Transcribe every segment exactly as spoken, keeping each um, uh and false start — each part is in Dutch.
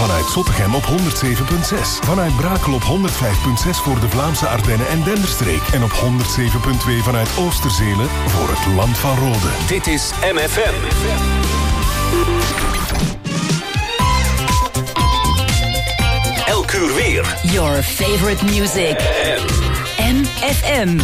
Vanuit Zottegem op honderd zeven komma zes. Vanuit Brakel op honderd vijf komma zes voor de Vlaamse Ardennen en Denderstreek. En op honderd zeven komma twee vanuit Oosterzelen voor het Land van Rode. Dit is M F M. Elk uur weer. Your favorite music. M F M.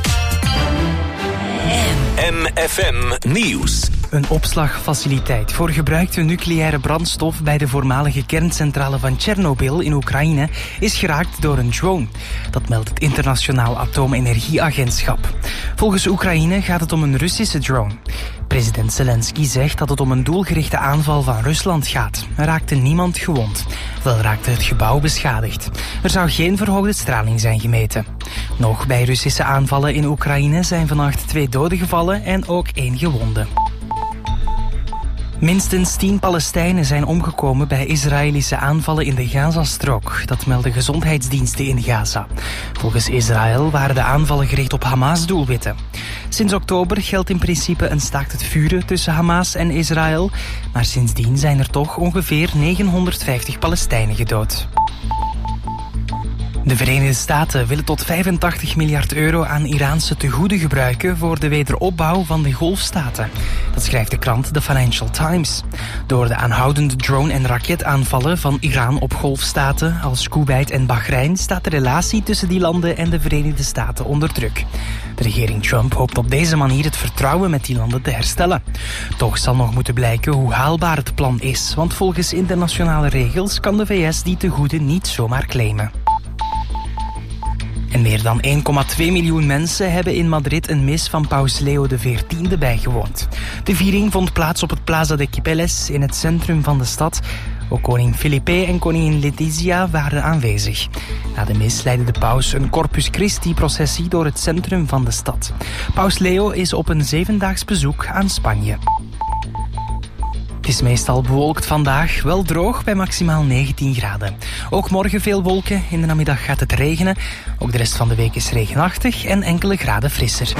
M F M Nieuws. Een opslagfaciliteit voor gebruikte nucleaire brandstof bij de voormalige kerncentrale van Tsjernobyl in Oekraïne is geraakt door een drone. Dat meldt het Internationaal Atoomenergieagentschap. Volgens Oekraïne gaat het om een Russische drone. President Zelensky zegt dat het om een doelgerichte aanval van Rusland gaat. Er raakte niemand gewond. Wel raakte het gebouw beschadigd. Er zou geen verhoogde straling zijn gemeten. Nog bij Russische aanvallen in Oekraïne zijn vannacht twee doden gevallen en ook één gewonde. Minstens tien Palestijnen zijn omgekomen bij Israëlische aanvallen in de Gazastrook. Dat melden gezondheidsdiensten in Gaza. Volgens Israël waren de aanvallen gericht op Hamas-doelwitten. Sinds oktober geldt in principe een staakt het vuren tussen Hamas en Israël. Maar sindsdien zijn er toch ongeveer negenhonderdvijftig Palestijnen gedood. De Verenigde Staten willen tot vijfentachtig miljard euro aan Iraanse tegoeden gebruiken voor de wederopbouw van de Golfstaten. Dat schrijft de krant The Financial Times. Door de aanhoudende drone- en raketaanvallen van Iran op Golfstaten als Kuwait en Bahrein staat de relatie tussen die landen en de Verenigde Staten onder druk. De regering Trump hoopt op deze manier het vertrouwen met die landen te herstellen. Toch zal nog moeten blijken hoe haalbaar het plan is, want volgens internationale regels kan de V S die tegoeden niet zomaar claimen. En meer dan één komma twee miljoen mensen hebben in Madrid een mis van paus Leo de veertiende bijgewoond. De viering vond plaats op het Plaza de Cibeles in het centrum van de stad. Ook koning Felipe en koningin Letizia waren aanwezig. Na de mis leidde de paus een Corpus Christi-processie door het centrum van de stad. Paus Leo is op een zevendaags bezoek aan Spanje. Het is meestal bewolkt vandaag, wel droog bij maximaal negentien graden. Ook morgen veel wolken, in de namiddag gaat het regenen. Ook de rest van de week is regenachtig en enkele graden frisser.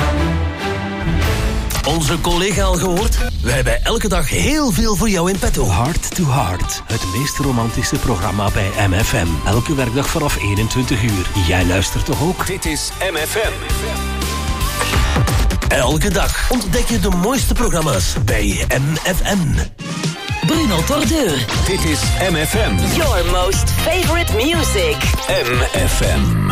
Onze collega al gehoord? We hebben elke dag heel veel voor jou in petto. Heart to Heart, het meest romantische programma bij M F M. Elke werkdag vanaf eenentwintig uur. Jij luistert toch ook? Dit is M F M. Elke dag ontdek je de mooiste programma's bij M F M. Bruno Tordeur. Dit is M F M. Your most favorite music. M F M.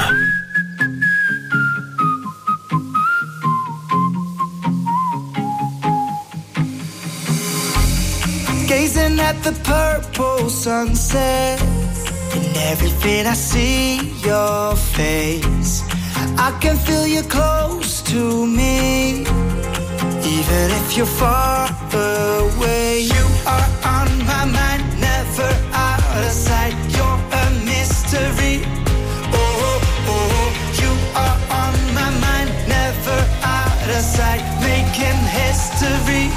Gazing at the purple sunset, in everything I see your face. I can feel you close to me, even if you're far away. You are on my mind, never out of sight. You're a mystery. Oh, oh, you are on my mind, never out of sight, making history.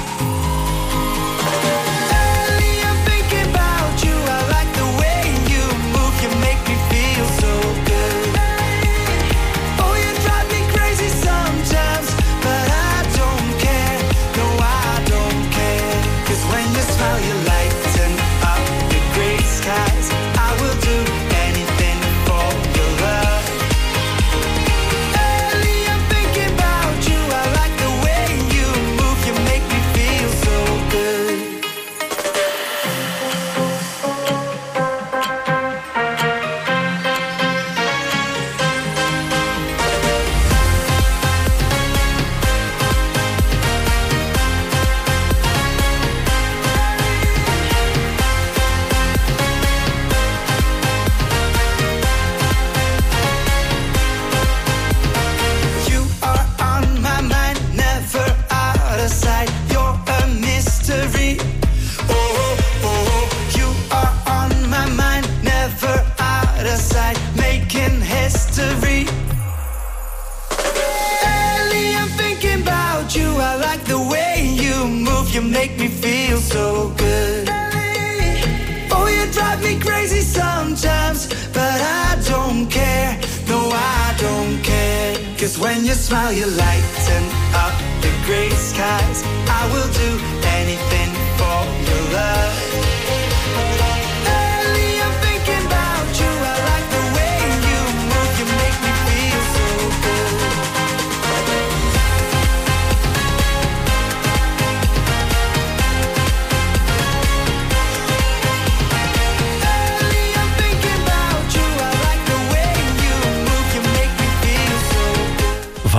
You make me feel so good. Oh, you drive me crazy sometimes, but I don't care. No, I don't care. Cause when you smile, you lighten up the gray skies. I will do anything for your love. Early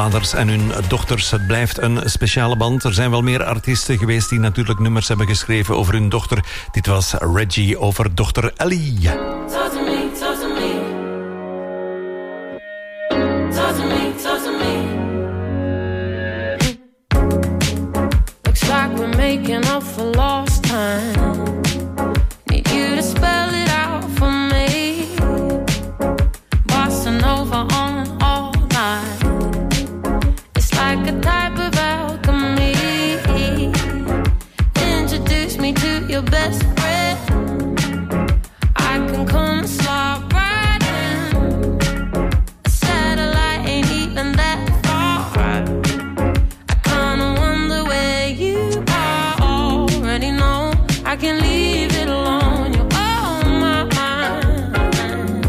vaders en hun dochters. Het blijft een speciale band. Er zijn wel meer artiesten geweest die natuurlijk nummers hebben geschreven over hun dochter. Dit was Reggie over dochter Ellie. Talk to me, talk to me. Talk to me, talk to me. Looks like we're making up for lost time. Need you to spell it out for me. Bossa Nova on all night. It's like a type of alchemy. Introduce me to your best friend. I can come and slide right in. A satellite ain't even that far. I kinda wonder where you are. Already know I can leave it alone. You're on my mind.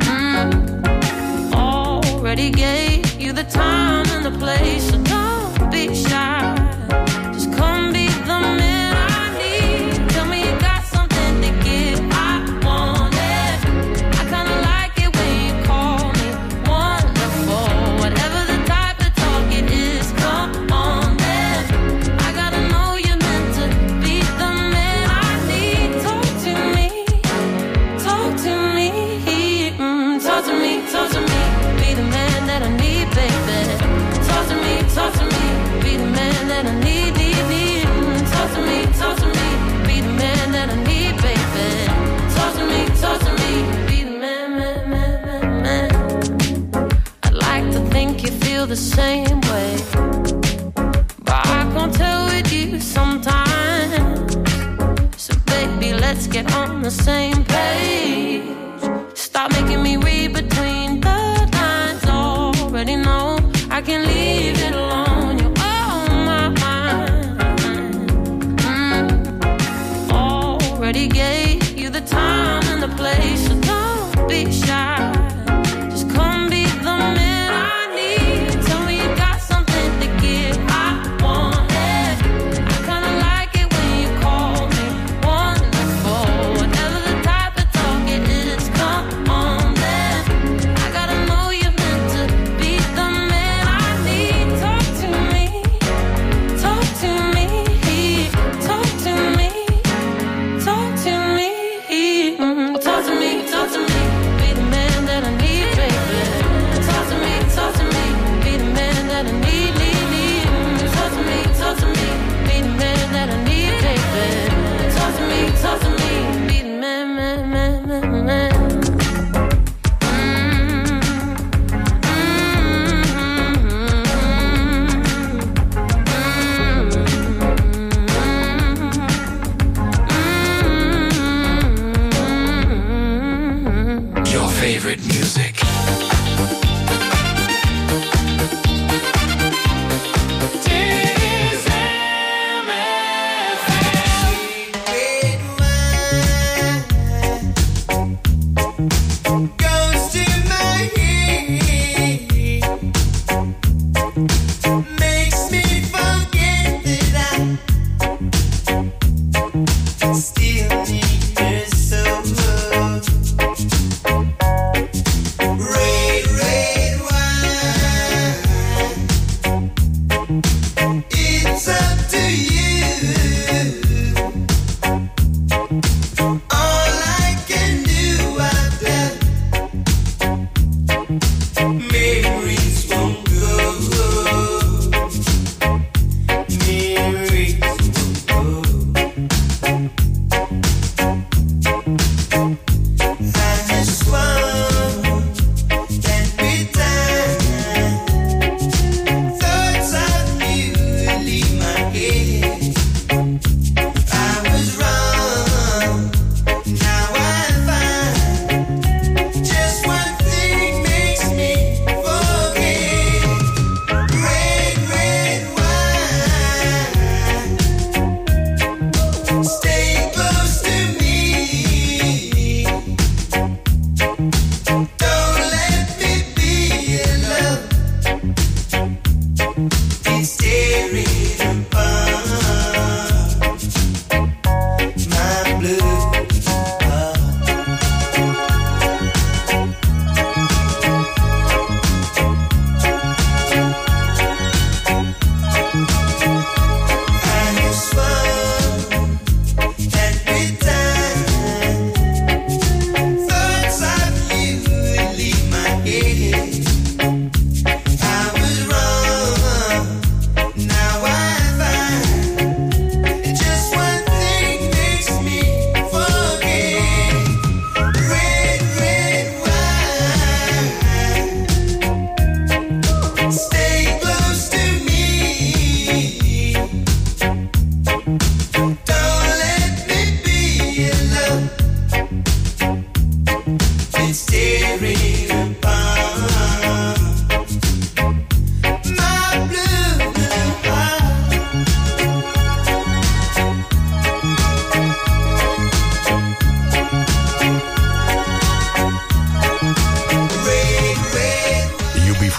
Mm. Already gave you the time and the place, so don't be shy. Just come be the man I need. Tell me you got something to give. I want it. I kinda like it when you call me wonderful. Whatever the type of talk it is, come on then. I gotta know you're meant to be the man I need. Talk to me, talk to me, mm, talk to me, talk to me. Be the man that I need, baby. Talk to me, talk to me. Be the man that I need, need, need. Mm, talk to me, talk to me. Be the man that I need, baby. Talk to me, talk to me. Be the man, man, man, man, man. I'd like to think you feel the same way, but I can't tell with you sometimes. So baby, let's get on the same page. Stop making me read between the lines. Already know I can leave it alone. You're on my mind. Mm. Already gave you the time and the place, so don't be shy. Just come be the man I need. Tell me you got something to give. I want it. I kinda like it when you call me wonderful. Whatever the type of talk it is, come on then. I gotta know you're meant to be the man I need. Talk to me, talk to me, talk to me, talk to me, mm, talk to me, talk to me. Be the man that I need, baby. Talk to me, talk to me. Be the man that I need, need, need. Mm, talk to me, talk to me. Be the man that I need, baby. Talk to me, talk to me. Be the man, man, man, man, man. Your favorite music. Goes to my head, makes me forget that I still need her so. Red, red wine, it's up to you. All I can do, I bet memories won't go. Memories won't go. I just want that good time. Thoughts of you leave my head. I was wrong.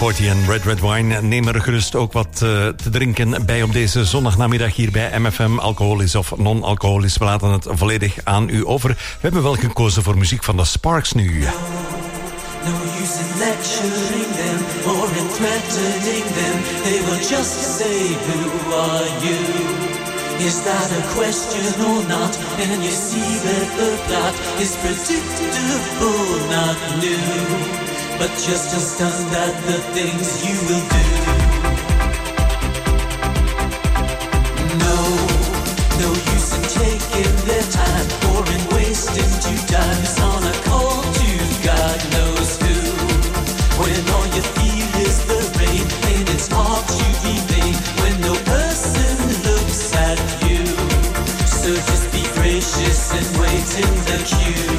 forty en Red Red Wine. Neem er gerust ook wat uh, te drinken bij op deze zondagnamiddag hier bij M F M. Alcoholisch of non-alcoholisch, we laten het volledig aan u over. We hebben wel gekozen voor muziek van de Sparks nu. No use in lecturing them or in threatening them. They will just say, who are you? Is that a question or not? And you see that the plot is predictable, not new, but just as done that the things you will do. No, no use in taking their time or in wasting two times on a call to God knows who. When all you feel is the rain and it's hard to be vain when no person looks at you. So just be gracious and wait in the queue.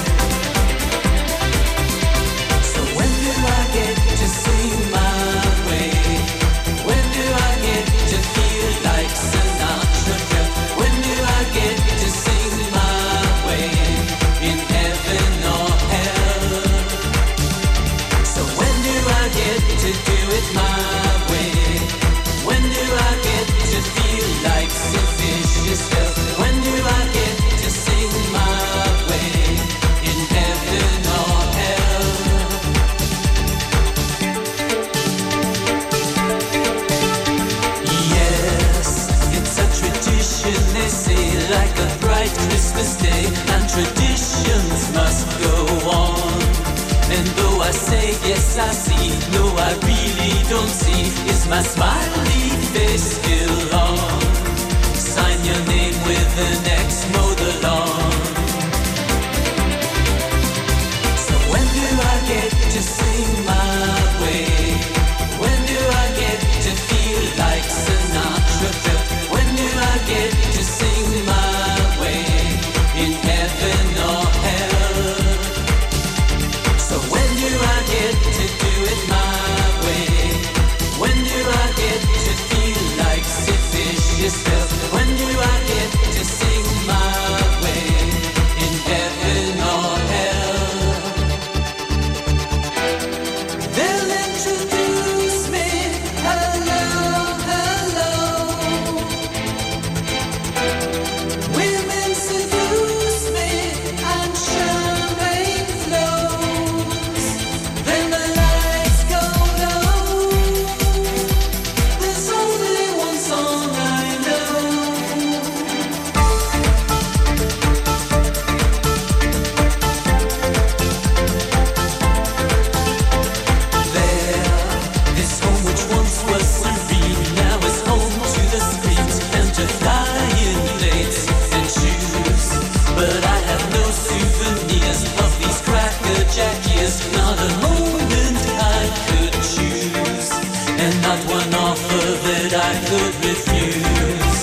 So when do I get to sing my way? When do I get to feel like Sinatra? When do I get to sing my way in heaven or hell? So when do I get to do it my way? When do I get to feel like Sid Vicious felt? When do I get to sing my way in heaven or hell? Yes, it's a tradition, they say, like a bright Christmas day, and traditions must go on. And though I say yes I see, no I really don't see, is my smiley face still on? Sign your name with an X, mow the lawn. So when do I get to sing my way? When do I get to feel like Sinatra? When do I get to sing my way in heaven or hell? So when do I get to do it my way? When do I get to feel like Sid Vicious felt? When do I get to sing my way in heaven or hell? They'll introduce me, hello, hello. Women seduce me and champagne flows. Then the lights go low. There's only one song I know. There, this home which once was serene now is home to the screams and to dying plates and shoes. But I have no souvenirs of these Cracker Jack years, not a moment I could choose, and not one offer that I could refuse.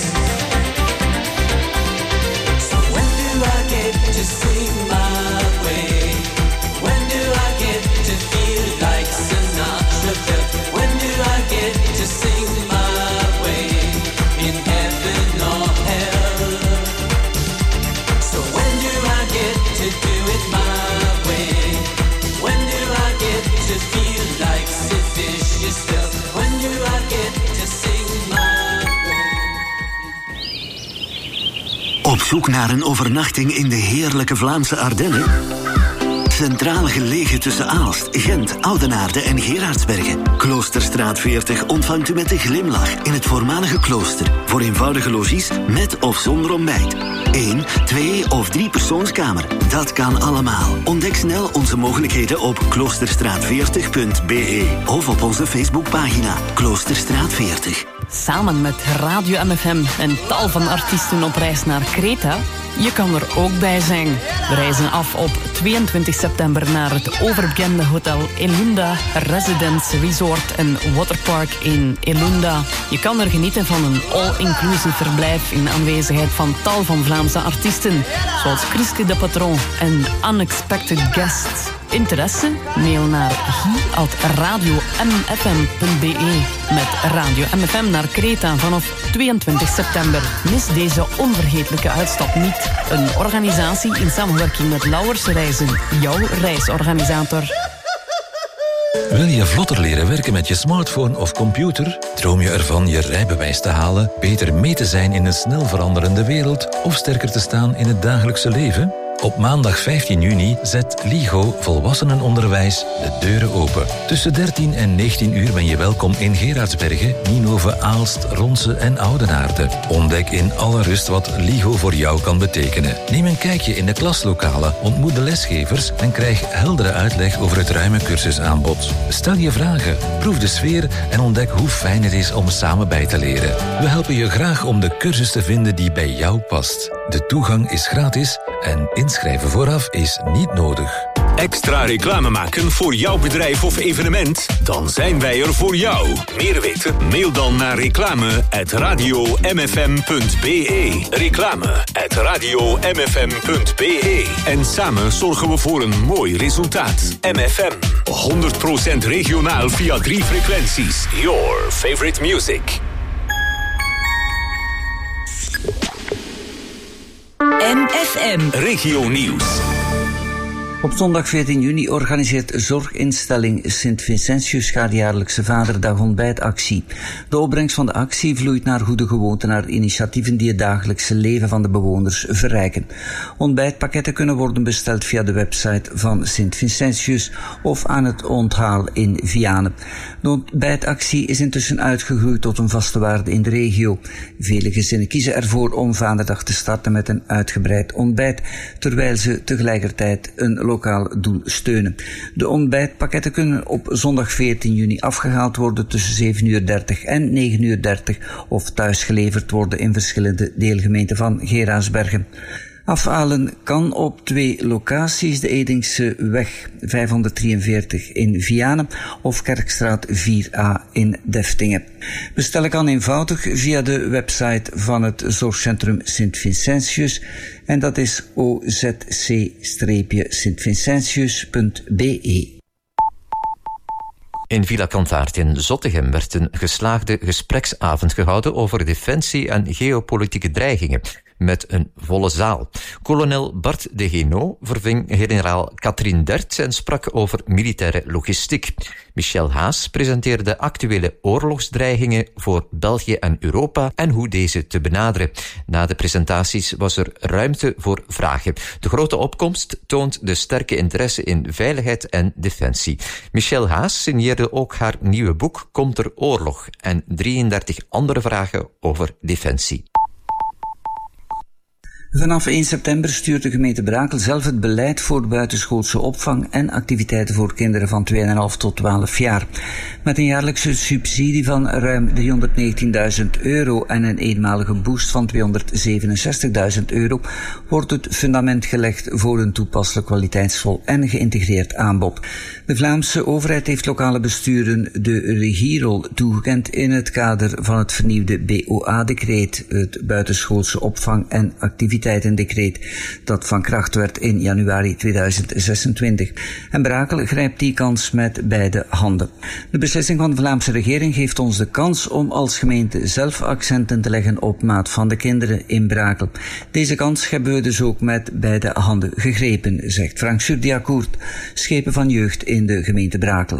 So when do I get to sing my way? When do I get to feel like Sinatra? When do I get to sing my way in heaven or hell? So when do I get to do it my way? When do I get to feel like Sid Vicious felt? When do I get to sing my way? Op zoek naar een overnachting in de heerlijke Vlaamse Ardennen? Centraal gelegen tussen Aalst, Gent, Oudenaarde en Gerardsbergen. Kloosterstraat veertig ontvangt u met een glimlach in het voormalige klooster. Voor eenvoudige logies met of zonder ontbijt. Eén, twee of drie persoonskamer. Dat kan allemaal. Ontdek snel onze mogelijkheden op kloosterstraat veertig punt b e of op onze Facebookpagina Kloosterstraat veertig. Samen met Radio M F M en tal van artiesten op reis naar Kreta. Je kan er ook bij zijn. We reizen af op tweeëntwintig september naar het overbekende hotel Elunda Residence Resort en Waterpark in Elunda. Je kan er genieten van een all-inclusive verblijf in aanwezigheid van tal van Vlaamse artiesten, zoals Chriske de Patron en Unexpected Guests. Interesse? Mail naar guy at radio m f m punt b e met Radio M F M naar Kreta vanaf tweeëntwintig september. Mis deze onvergetelijke uitstap niet. Een organisatie in samenwerking met Lauwers Reizen, jouw reisorganisator. Wil je vlotter leren werken met je smartphone of computer? Droom je ervan je rijbewijs te halen, beter mee te zijn in een snel veranderende wereld of sterker te staan in het dagelijkse leven? Op maandag vijftien juni zet LIGO Volwassenenonderwijs de deuren open. Tussen dertien en negentien uur ben je welkom in Gerardsbergen, Nienhoven, Aalst, Ronse en Oudenaarde. Ontdek in alle rust wat LIGO voor jou kan betekenen. Neem een kijkje in de klaslokalen, ontmoet de lesgevers en krijg heldere uitleg over het ruime cursusaanbod. Stel je vragen, proef de sfeer en ontdek hoe fijn het is om samen bij te leren. We helpen je graag om de cursus te vinden die bij jou past. De toegang is gratis en inschrijven vooraf is niet nodig. Extra reclame maken voor jouw bedrijf of evenement? Dan zijn wij er voor jou. Meer weten? Mail dan naar reclame at radio m f m punt b e. Reclame at radio m f m punt b e. En samen zorgen we voor een mooi resultaat. M F M. honderd procent regionaal via drie frequenties. Your favorite music. M F M. Regio Nieuws. Op zondag veertien juni organiseert zorginstelling Sint-Vincentius haar jaarlijkse Vaderdag-ontbijtactie. De opbrengst van de actie vloeit naar goede gewoonte naar initiatieven die het dagelijkse leven van de bewoners verrijken. Ontbijtpakketten kunnen worden besteld via de website van Sint-Vincentius of aan het onthaal in Vianen. De ontbijtactie is intussen uitgegroeid tot een vaste waarde in de regio. Vele gezinnen kiezen ervoor om Vaderdag te starten met een uitgebreid ontbijt, terwijl ze tegelijkertijd een lokaal doel steunen. De ontbijtpakketten kunnen op zondag veertien juni afgehaald worden tussen zeven uur dertig en negen uur dertig of thuis geleverd worden in verschillende deelgemeenten van Gerardsbergen. Afhalen kan op twee locaties, de Edingse weg vijfhonderddrieënveertig in Vianen of Kerkstraat vier a in Deftingen. Bestellen kan eenvoudig via de website van het zorgcentrum Sint-Vincentius en dat is o z c sint vincentius punt b e. In Villa Kantaart in Zottegem werd een geslaagde gespreksavond gehouden over defensie en geopolitieke dreigingen, met een volle zaal. Kolonel Bart de Genot verving generaal Katrien Dert en sprak over militaire logistiek. Michel Haas presenteerde actuele oorlogsdreigingen voor België en Europa en hoe deze te benaderen. Na de presentaties was er ruimte voor vragen. De grote opkomst toont de sterke interesse in veiligheid en defensie. Michel Haas signeerde ook haar nieuwe boek Komt er oorlog en drieëndertig andere vragen over defensie. Vanaf één september stuurt de gemeente Brakel zelf het beleid voor buitenschoolse opvang en activiteiten voor kinderen van twee komma vijf tot twaalf jaar. Met een jaarlijkse subsidie van ruim driehonderdnegentienduizend euro en een eenmalige boost van tweehonderdzevenenzestigduizend euro wordt het fundament gelegd voor een toepasselijk, kwaliteitsvol en geïntegreerd aanbod. De Vlaamse overheid heeft lokale besturen de regierol toegekend in het kader van het vernieuwde B O A-decreet, het buitenschoolse opvang en activiteiten. Een decreet dat van kracht werd in januari tweeduizend zesentwintig. En Brakel grijpt die kans met beide handen. De beslissing van de Vlaamse regering geeft ons de kans om als gemeente zelf accenten te leggen op maat van de kinderen in Brakel. Deze kans hebben we dus ook met beide handen gegrepen, zegt Frank Surdiacourt, schepen van jeugd in de gemeente Brakel.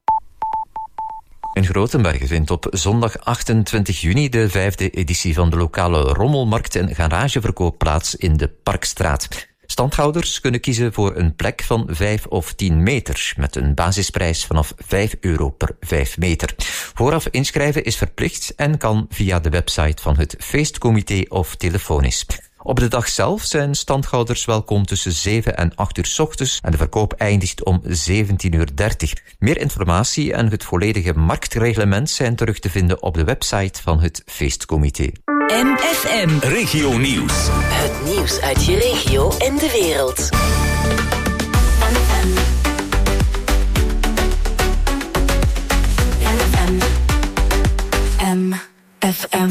In Grotenbergen vindt op zondag achtentwintig juni de vijfde editie van de lokale rommelmarkt en garageverkoop plaats in de Parkstraat. Standhouders kunnen kiezen voor een plek van vijf of tien meter, met een basisprijs vanaf vijf euro per vijf meter. Vooraf inschrijven is verplicht en kan via de website van het feestcomité of telefonisch. Op de dag zelf zijn standhouders welkom tussen zeven en acht uur 's ochtends en de verkoop eindigt om zeventien uur dertig. Meer informatie en het volledige marktreglement zijn terug te vinden op de website van het feestcomité. M F M. Regio Nieuws. Het nieuws uit je regio en de wereld. M F M.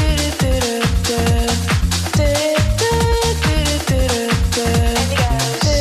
Good.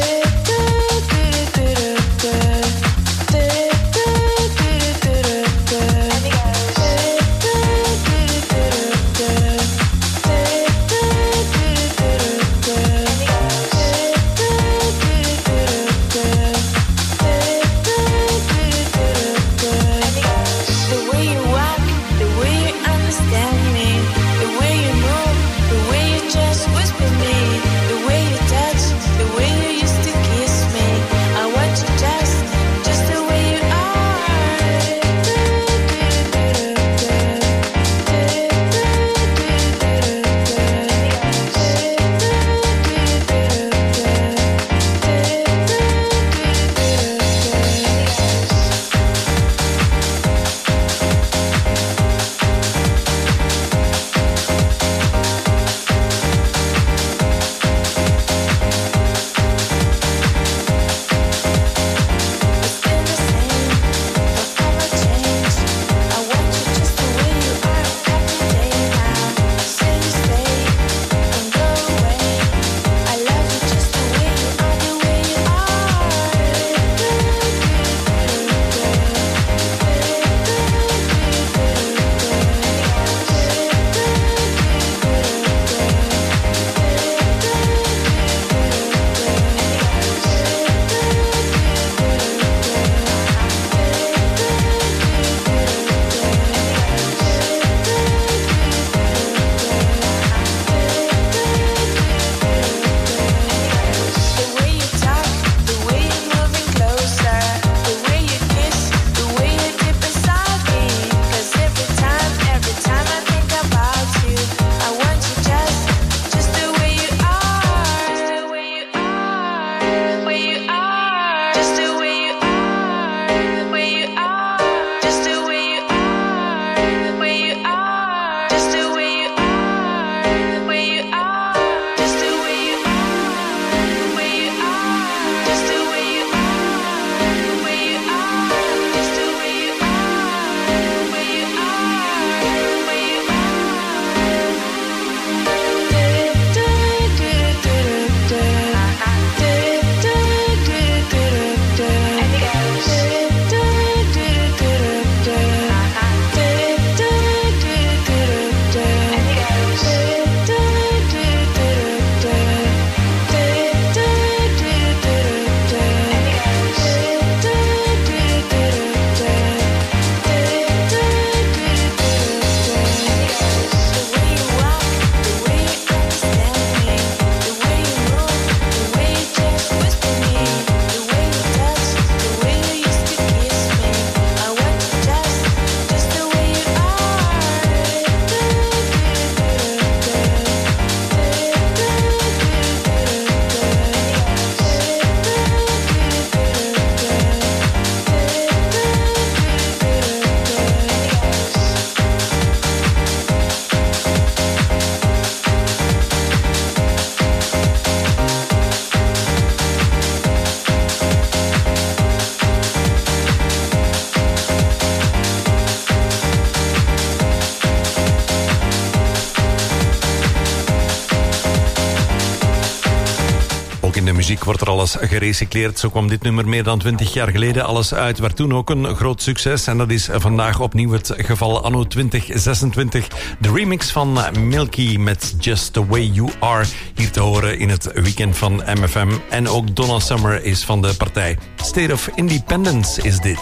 muziek wordt er alles gerecycleerd. Zo kwam dit nummer meer dan twintig jaar geleden alles uit. Werd toen ook een groot succes. En dat is vandaag opnieuw het geval anno twintig zesentwintig. De remix van Milky met Just The Way You Are. Hier te horen in het weekend van M F M. En ook Donna Summer is van de partij. State of Independence is dit.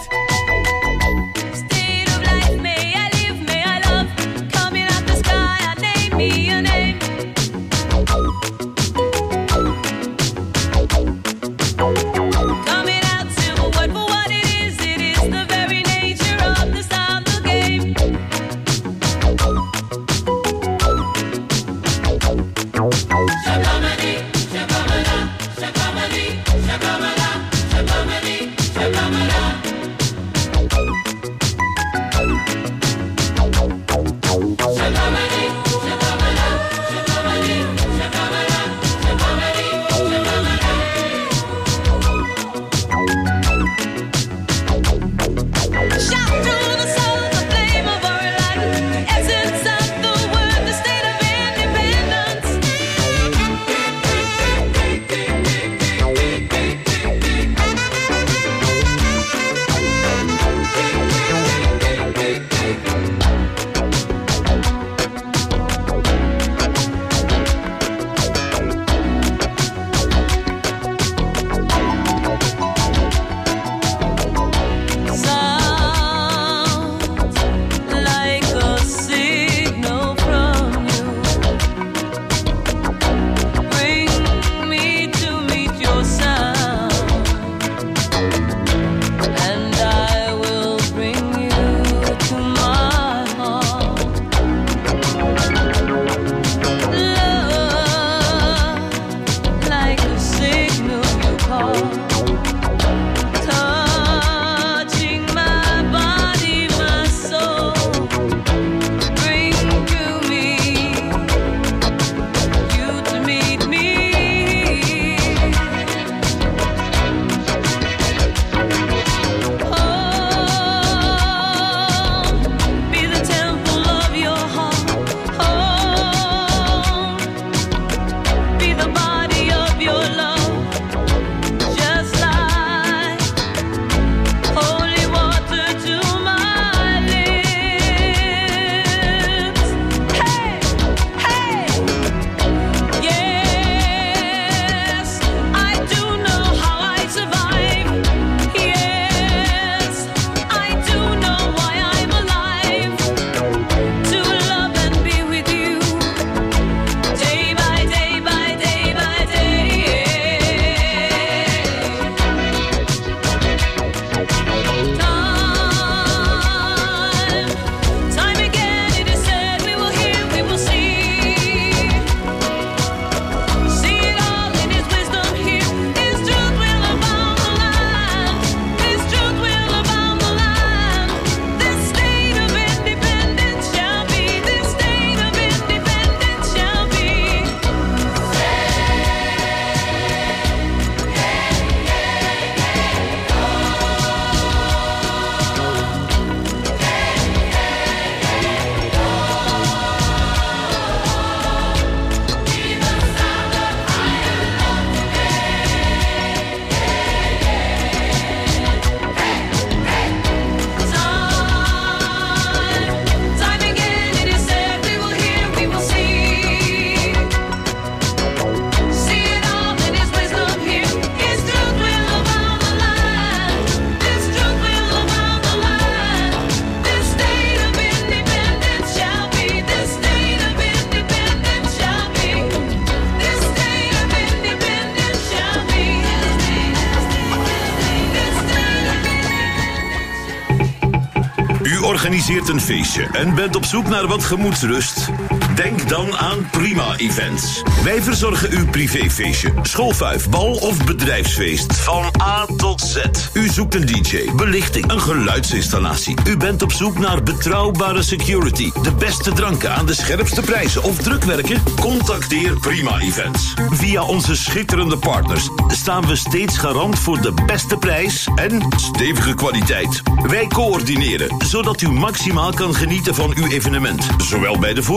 organiseert een feestje en bent op zoek naar wat gemoedsrust? Denk dan aan Prima Events. Wij verzorgen uw privéfeestje, schoolfuif, bal of bedrijfsfeest. Van A tot Z. U zoekt een D J, belichting, een geluidsinstallatie. U bent op zoek naar betrouwbare security, de beste dranken aan de scherpste prijzen of drukwerken? Contacteer Prima Events. Via onze schitterende partners staan we steeds garant voor de beste prijs en stevige kwaliteit. Wij coördineren, zodat u maximaal kan genieten van uw evenement. Zowel bij de voorbereidingen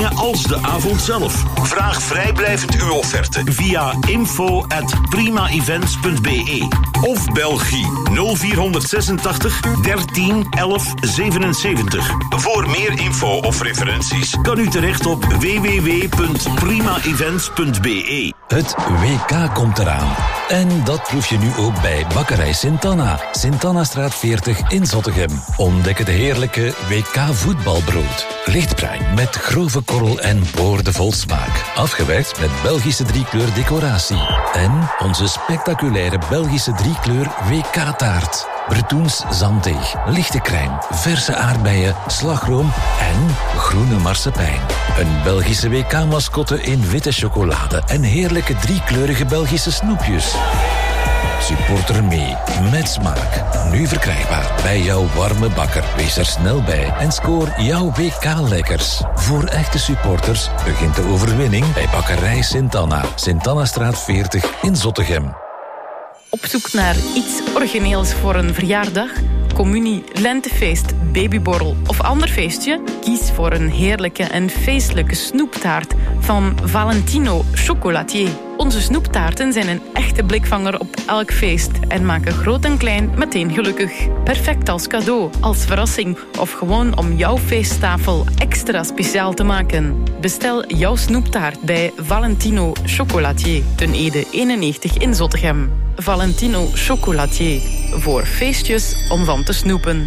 voorstellingen als de avond zelf. Vraag vrijblijvend uw offerte via info at primaevents punt be of Belgie nul vierhonderdzesentachtig dertien elf zevenenzeventig. Voor meer info of referenties kan u terecht op w w w punt primaevents punt be. Het W K komt eraan. En dat proef je nu ook bij Bakkerij Sint-Anna. Sint-Anna-straat veertig in Zottegem. Ontdek het heerlijke W K voetbalbrood. Lichtbruin met grove korrel en boordevol smaak. Afgewerkt met Belgische driekleur decoratie. En onze spectaculaire Belgische driekleur W K-taart. Bretoens zanddeeg, lichte crème, verse aardbeien, slagroom en groene marsepein. Een Belgische W K-mascotte in witte chocolade en heerlijke driekleurige Belgische snoepjes. Supporter mee, met smaak. Nu verkrijgbaar bij jouw warme bakker. Wees er snel bij en scoor jouw W K-lekkers. Voor echte supporters begint de overwinning bij Bakkerij Sint-Anna. Sint-Anna-straat veertig in Zottegem. Op zoek naar iets origineels voor een verjaardag, communie, lentefeest, babyborrel of ander feestje? Kies voor een heerlijke en feestelijke snoeptaart van Valentino Chocolatier. Onze snoeptaarten zijn een echte blikvanger op elk feest en maken groot en klein meteen gelukkig. Perfect als cadeau, als verrassing of gewoon om jouw feesttafel extra speciaal te maken. Bestel jouw snoeptaart bij Valentino Chocolatier, ten Ede eenennegentig in Zottegem. Valentino Chocolatier, voor feestjes om van te snoepen.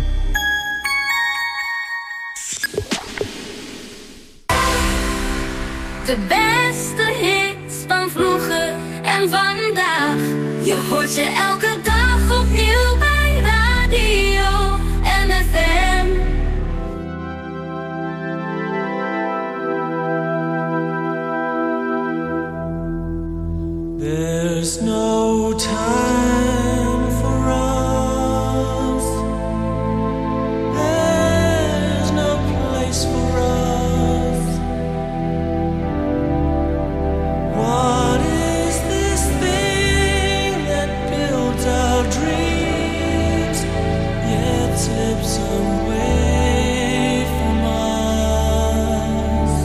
De beste hits van vroeger en vandaag. Je hoort ze elke dag opnieuw bij Radio M F M. There's no time for us. There's no place for us. What is this thing that builds our dreams, yet slips away from us?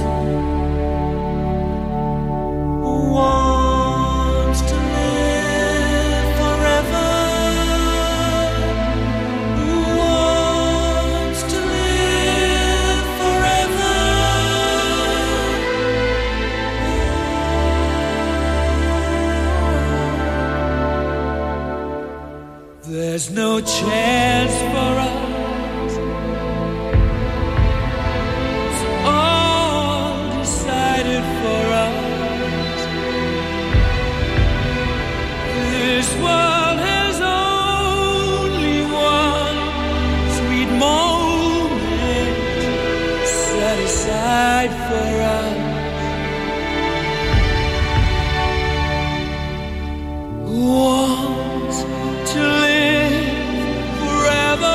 Wants to live forever? Who wants to live forever? There's no chance for us. It's all decided for us. This world has only one sweet moment set aside for us. Wants to live forever.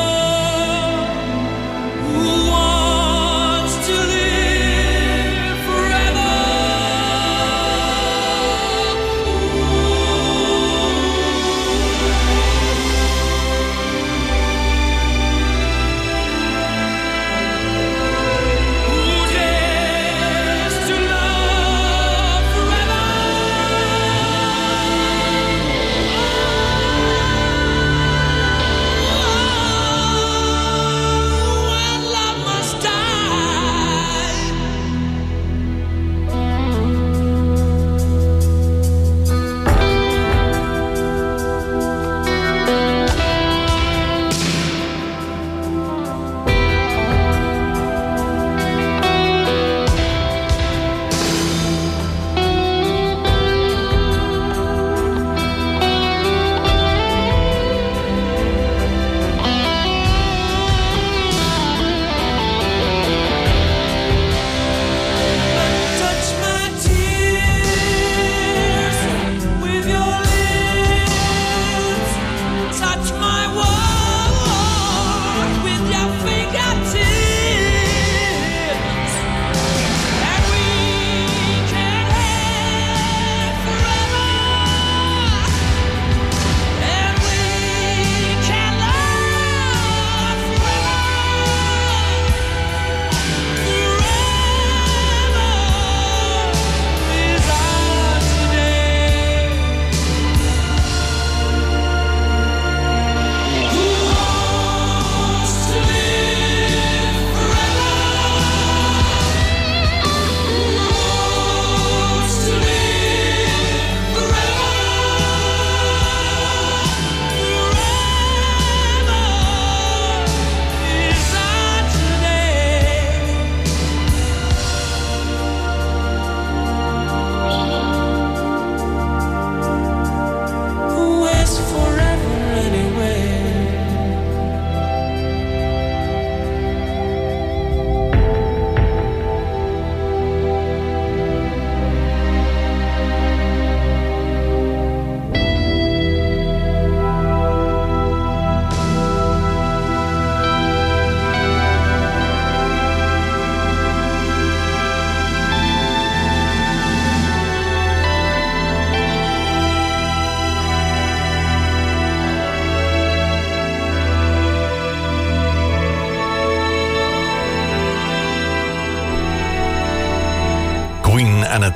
Who wants to live forever? Who dares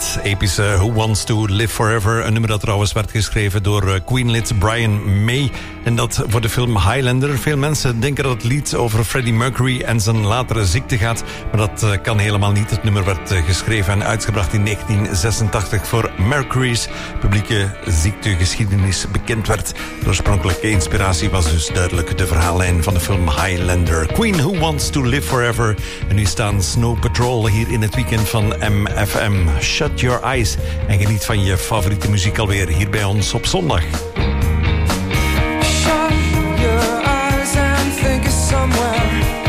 Het epische Who Wants to Live Forever. Een nummer dat trouwens werd geschreven door Queen-lid Brian May. En dat voor de film Highlander. Veel mensen denken dat het lied over Freddie Mercury en zijn latere ziekte gaat. Maar dat kan helemaal niet. Het nummer werd geschreven en uitgebracht in negentien zesentachtig voor Mercury's publieke ziektegeschiedenis bekend werd. De oorspronkelijke inspiratie was dus duidelijk de verhaallijn van de film Highlander. Queen, Who Wants to Live Forever. En nu staan Snow Patrol hier in het weekend van M F M. Shut your eyes en geniet van je favoriete muziek alweer hier bij ons op zondag. Shut your eyes and think of somewhere,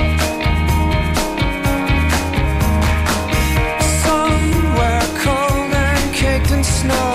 somewhere cold and caked in snow.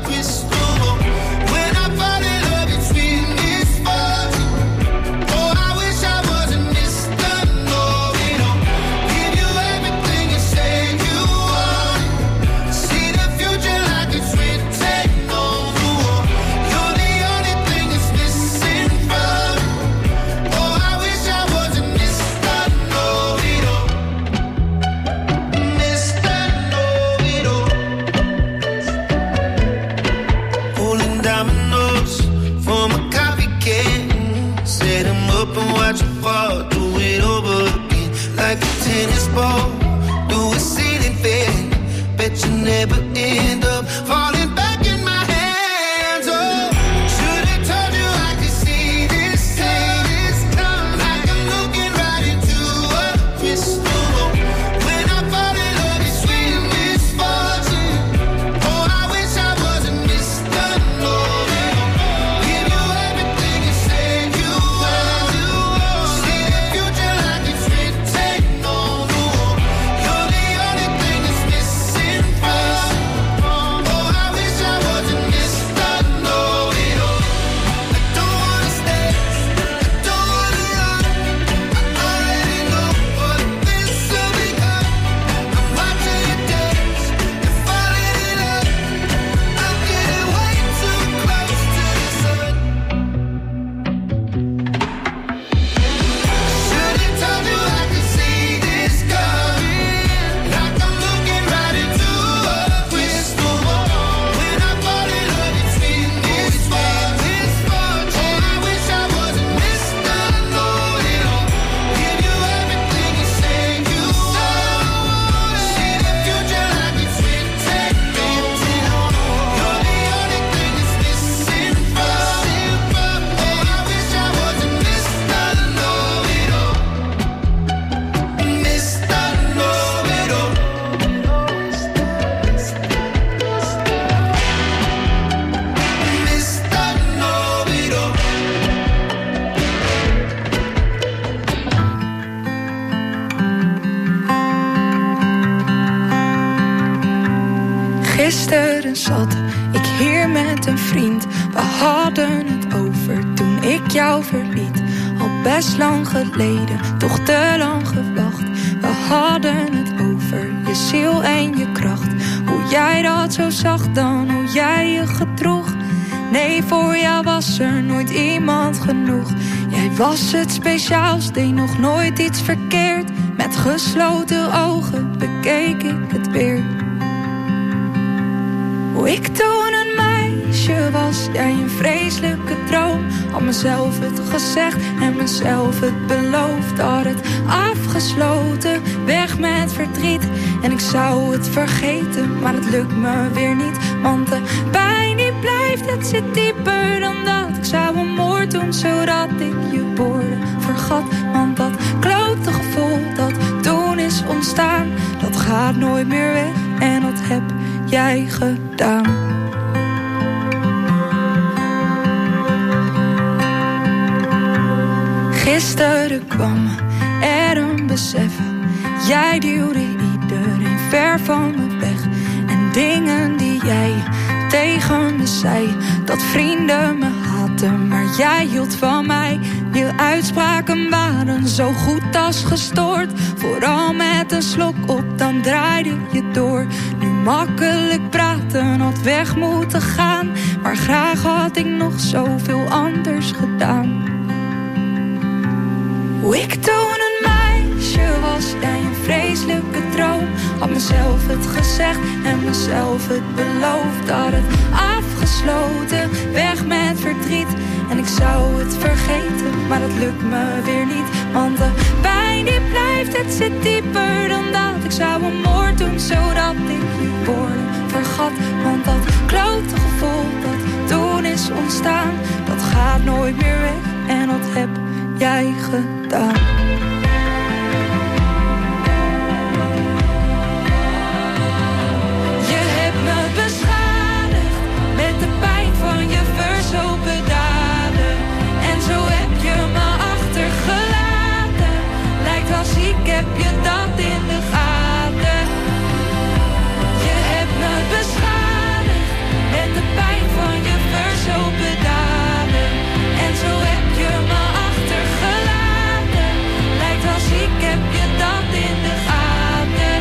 Oh, I Gisteren zat ik hier met een vriend. We hadden het over toen ik jou verliet. Al best lang geleden, toch te lang gewacht. We hadden het over je ziel en je kracht. Hoe jij dat zo zag dan, hoe jij je gedroeg. Nee, voor jou was er nooit iemand genoeg. Jij was het speciaals, deed nog nooit iets verkeerd. Met gesloten ogen bekeek ik het weer. Hoe ik toen een meisje was, jij een vreselijke droom. Had mezelf het gezegd en mezelf het beloofd. Had het afgesloten, weg met verdriet. En ik zou het vergeten, maar het lukt me weer niet. Want de pijn die blijft, het zit dieper dan dat. Ik zou een moord doen, zodat ik je woorden vergat. Want dat klote gevoel dat toen is ontstaan, dat gaat nooit meer weg. En dat heb jij gedaan. Gisteren kwam er een besef. Jij duwde iedereen ver van me weg. En dingen die jij tegen me zei, dat vrienden me haten, maar jij hield van mij. Je uitspraken waren zo goed als gestoord. Vooral met een slok op, dan draaide je door. Nu makkelijk praten, had weg moeten gaan. Maar graag had ik nog zoveel anders gedaan. Hoe ik toen een meisje was, jij een vreselijke droom. Had mezelf het gezegd en mezelf het beloofd. Had het afgesloten, weg met verdriet. En ik zou het vergeten, maar dat lukt me weer niet. Want de pijn die blijft, het zit dieper dan dat. Ik zou een moord doen, zodat ik je woorden vergat. Want dat klote gevoel dat toen is ontstaan, dat gaat nooit meer weg. En dat heb jij gedaan. Je hebt me beschadigd met de pijn van je verzopen daden. En zo heb je me achtergelaten. Lijkt als ik heb je dat in de gaten. Je hebt me beschadigd met de pijn van je verzopen daden. En zo heb je me achtergelaten. Lijkt als ik heb je dat in de gaten.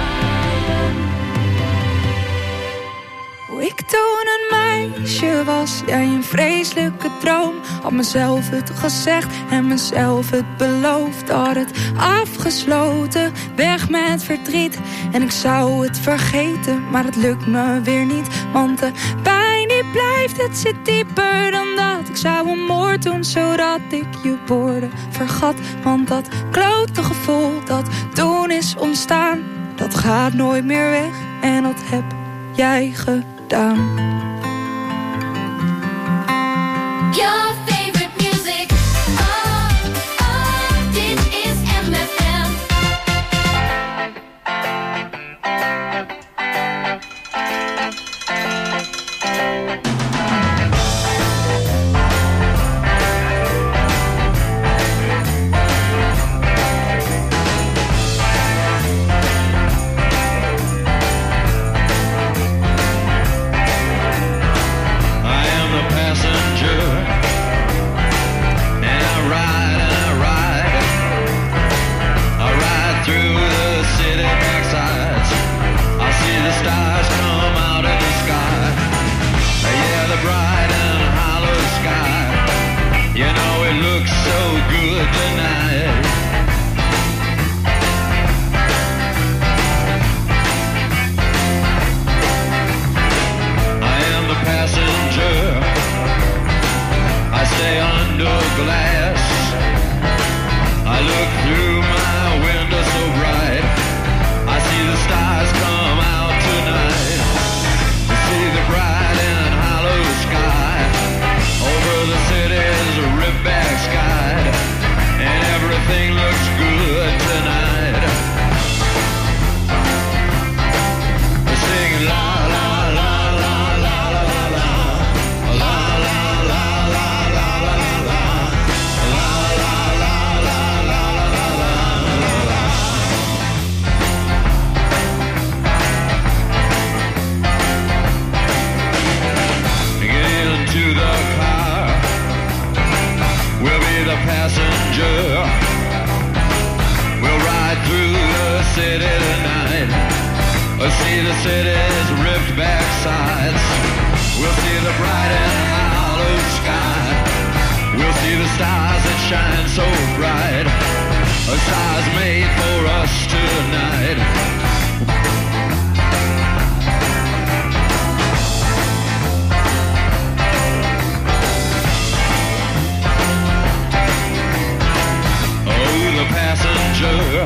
Hoe ik toen een meisje was, jij een vreselijke droom. Had mezelf het gezegd en mezelf het beloofd. Had het afgesloten, weg met verdriet. En ik zou het vergeten, maar het lukt me weer niet. Want de pijn die blijft, het zit dieper dan dat. Ik zou een moord doen, zodat ik je woorden vergat. Want dat klote gevoel dat toen is ontstaan, dat gaat nooit meer weg. En dat heb jij gedaan. Your favorite music. Oh, oh, dit is M F M. I am the passenger see the city's ripped back sides. We'll see the bright and hollow sky. We'll see the stars that shine so bright. A stars made for us tonight. Oh, the passenger,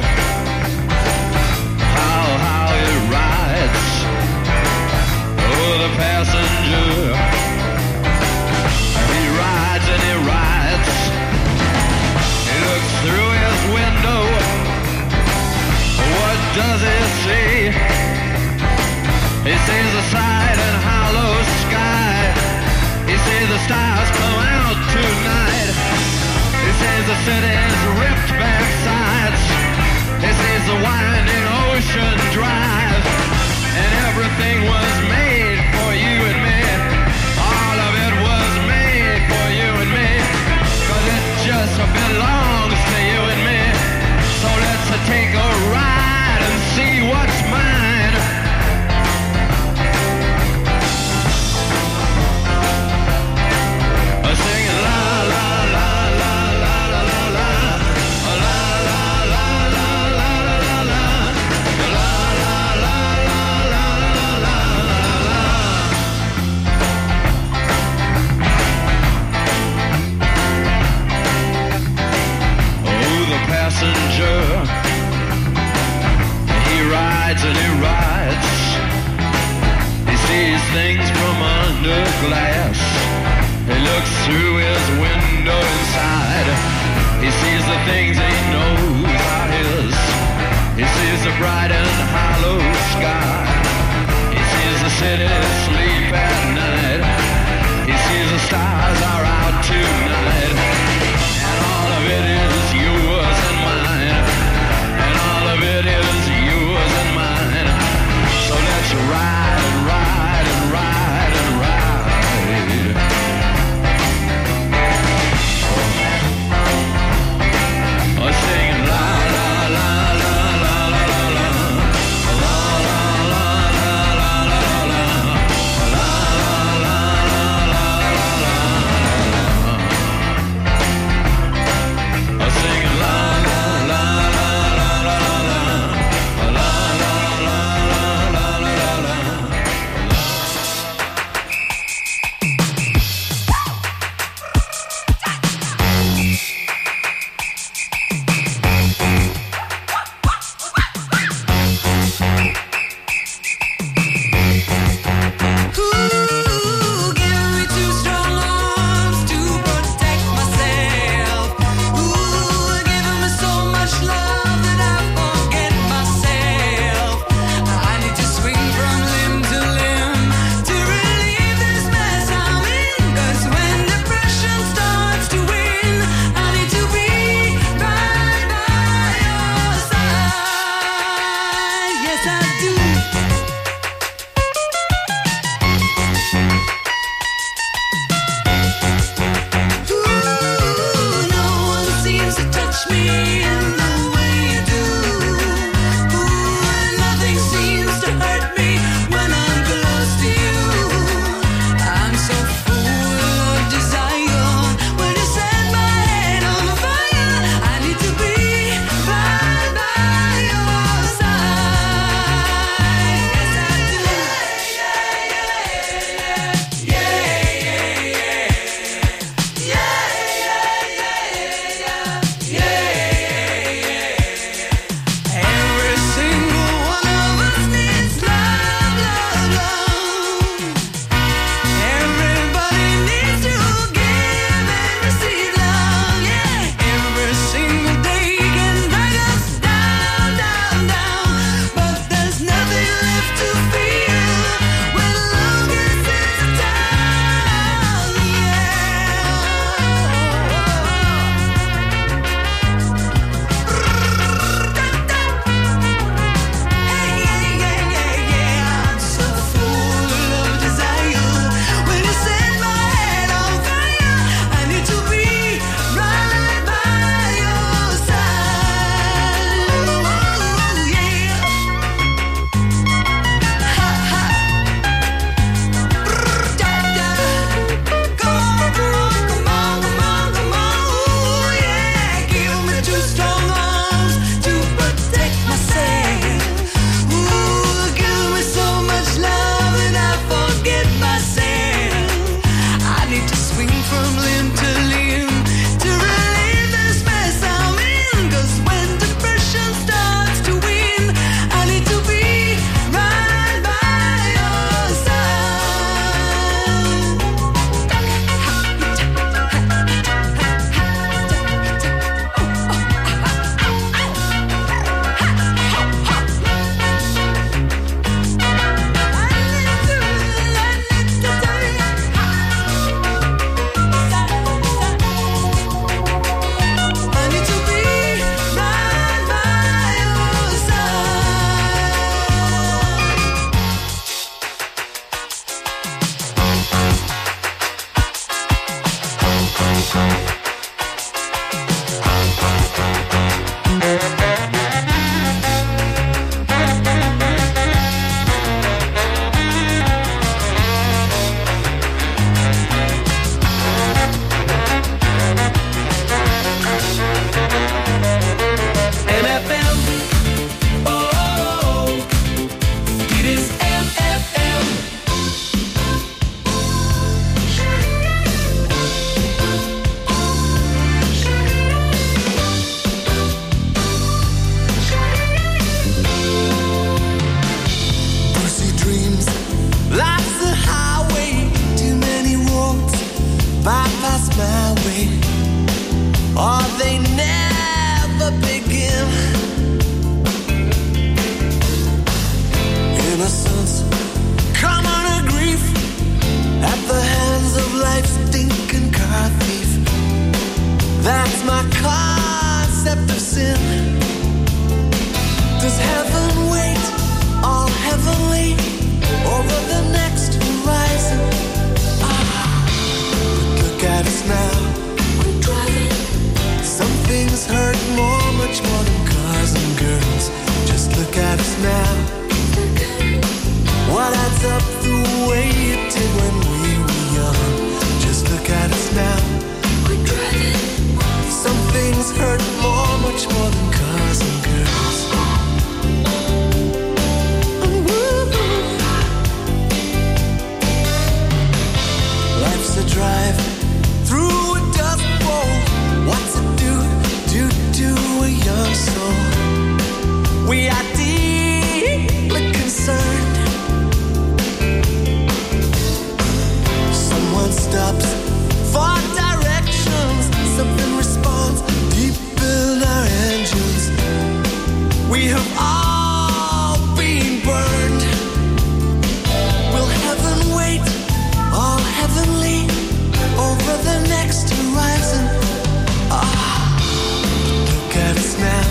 how, how it rides. Oh, the passenger, he rides and he rides. He looks through his window. What does he see? He sees the side and hollow sky. He sees the stars come out tonight. He sees the city's ripped back sides. He sees the winding ocean drive. And everything was made for you and me. All of it was made for you and me. Cause it just belongs to you and me. So let's take a ride and see what's mine. Singing la la la la la la la la la la la la la la la passenger, he rides and he rides. He sees things from under glass. He looks through his window inside. He sees the things he knows are his. He sees the bright and hollow sky. He sees the city sleep at night. He sees the stars are out tonight. And all of it is yours and mine. And all of it is yours and mine. So let's ride and ride and ride and ride. Oh, singing la la la la la la la la la la la sin. Does heaven wait all heavenly over the next horizon? Ah, but look at us now. We're driving. Some things hurt more, much more than cars and girls. Just look at us now. What adds up the way it did when we were young? Just look at us now. We're driving. Some things hurt more, much more than cars and girls. Life's a drive through a dust bowl. What's it do, do, do a young soul? We are deeply concerned. Someone stops for directions. Something responds deep in our engines. We have all been burned. Will heaven wait all heavenly over the next horizon? Ah, look at us now.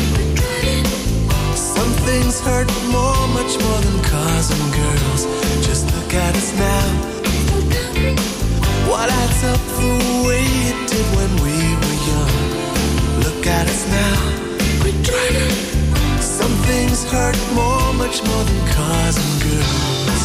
Some things hurt more, much more than cars and girls. Just look at us now. What adds up the way it did when we were young? Look at us now. We're driving. Some things hurt more, much more than cars and girls.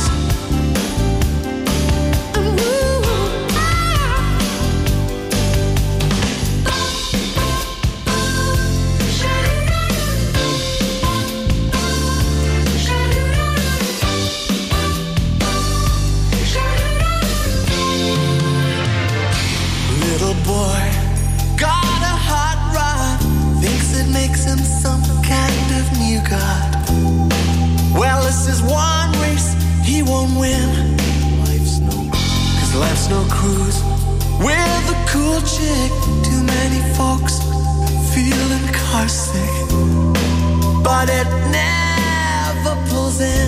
Boy, got a hot rod, thinks it makes him some kind of new god. Well, this is one race he won't win. Life's no, cause life's no cruise with a cool chick. Too many folks feeling car sick, but it never pulls in.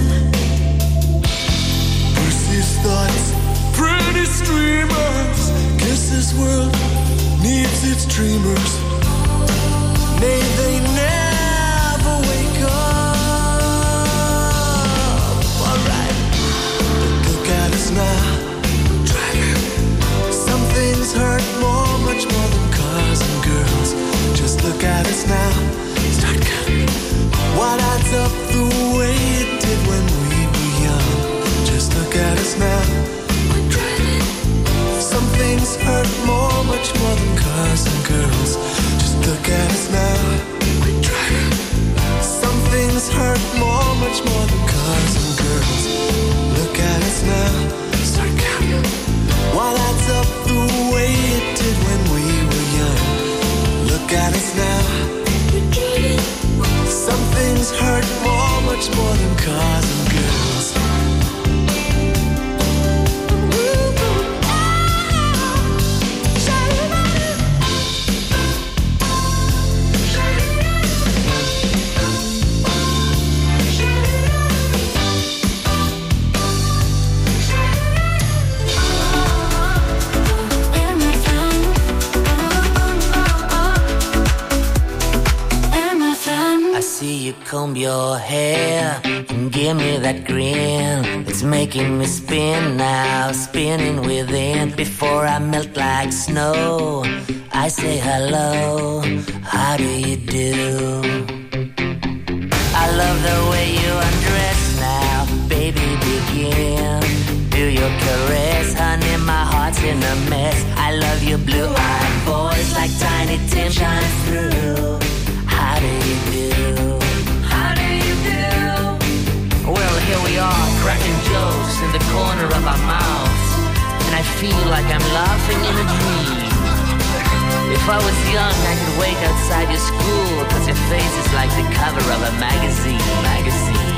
Percy's thoughts, pretty streamers. Guess this world needs its dreamers. May they never wake up. Alright, look at us now. Driving. Some things hurt more, much more than cars and girls. Just look at us now. Start counting. What adds up the way it did when we were young? Just look at us now. We're driving. Some things hurt more, much more than cars and girls. Just look at us now. We're driving. Some things hurt more, much more than cars and girls. Look at us now. Start counting. What adds up the way it did when we were young? Look at us now. We're driving. Some things hurt more, much more than cars and girls. You comb your hair and give me that grin. It's making me spin now, spinning within. Before I melt like snow, I say hello, how do you do? I love the way you undress now, baby, begin. Do your caress, honey, my heart's in a mess. I love your blue-eyed voice like Tiny Tim shines through. How do you do? Well, here we are, cracking jokes in the corner of our mouths, and I feel like I'm laughing in a dream. If I was young, I could wait outside your school, cause your face is like the cover of a magazine, magazine.